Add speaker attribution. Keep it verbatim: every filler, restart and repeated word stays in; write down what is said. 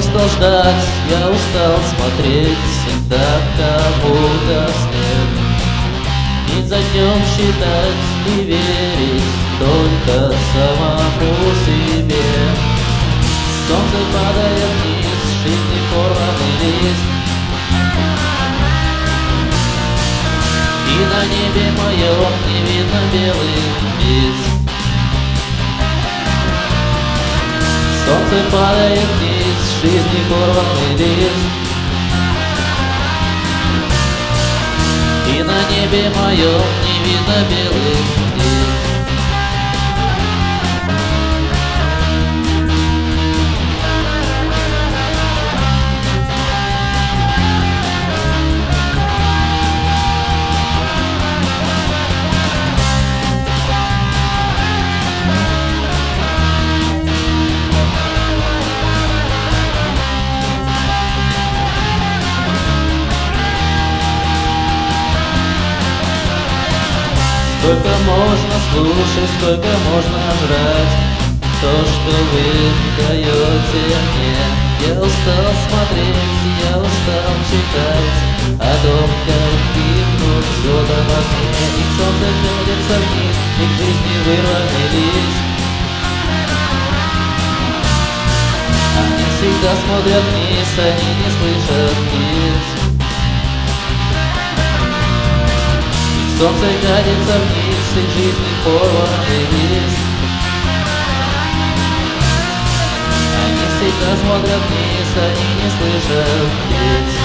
Speaker 1: устал ждать, я устал смотреть всегда кому-то вслед. И затем считать и верить только самому себе. Солнце падает вниз, жизни порванный лист. И на небе моем не видно белых птиц. Солнце падает вниз, жизни порванный лист. И на небе моем не видно белых птиц. Сколько можно слушать, сколько можно жрать то, что вы даете мне. Я устал смотреть, я устал читать о том, как гибнут звезды в окне. И солнце пялится вниз, и к жизни вырванный лист. Они всегда смотрят вниз, они не слышат птиц. Солнце катится вниз, и жизни порванный лист. Они всегда смотрят вниз, они не слышат птиц.